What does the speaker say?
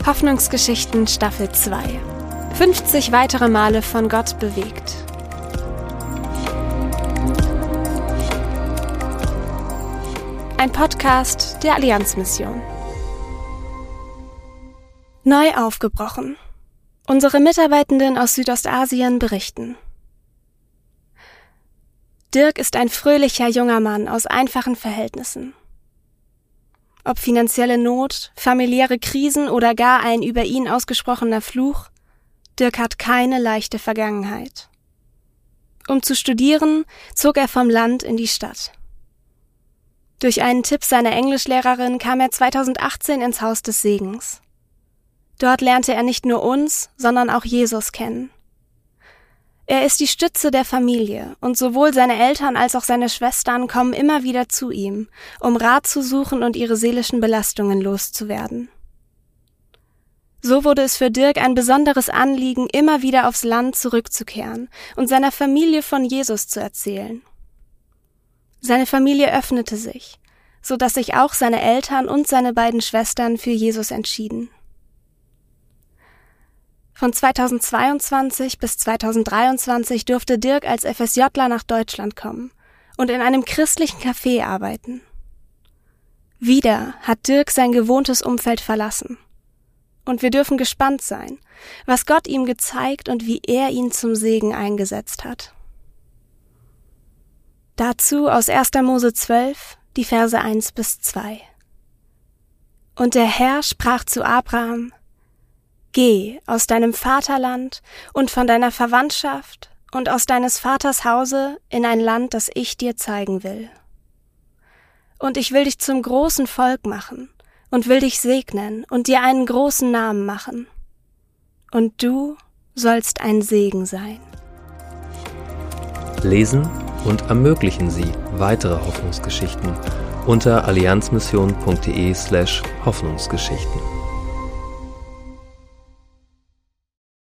Hoffnungsgeschichten Staffel 2. 50 weitere Male von Gott bewegt. Ein Podcast der Allianzmission. Neu aufgebrochen. Unsere Mitarbeitenden aus Südostasien berichten. Dirk ist ein fröhlicher junger Mann aus einfachen Verhältnissen. Ob finanzielle Not, familiäre Krisen oder gar ein über ihn ausgesprochener Fluch, Dirk hat keine leichte Vergangenheit. Um zu studieren, zog er vom Land in die Stadt. Durch einen Tipp seiner Englischlehrerin kam er 2018 ins Haus des Segens. Dort lernte er nicht nur uns, sondern auch Jesus kennen. Er ist die Stütze der Familie und sowohl seine Eltern als auch seine Schwestern kommen immer wieder zu ihm, um Rat zu suchen und ihre seelischen Belastungen loszuwerden. So wurde es für Dirk ein besonderes Anliegen, immer wieder aufs Land zurückzukehren und seiner Familie von Jesus zu erzählen. Seine Familie öffnete sich, so dass sich auch seine Eltern und seine beiden Schwestern für Jesus entschieden. Von 2022 bis 2023 durfte Dirk als FSJler nach Deutschland kommen und in einem christlichen Café arbeiten. Wieder hat Dirk sein gewohntes Umfeld verlassen. Und wir dürfen gespannt sein, was Gott ihm gezeigt und wie er ihn zum Segen eingesetzt hat. Dazu aus 1. Mose 12, die Verse 1 bis 2. Und der Herr sprach zu Abraham: Geh aus deinem Vaterland und von deiner Verwandtschaft und aus deines Vaters Hause in ein Land, das ich dir zeigen will. Und ich will dich zum großen Volk machen und will dich segnen und dir einen großen Namen machen. Und du sollst ein Segen sein. Lesen und ermöglichen Sie weitere Hoffnungsgeschichten unter allianzmission.de/Hoffnungsgeschichten.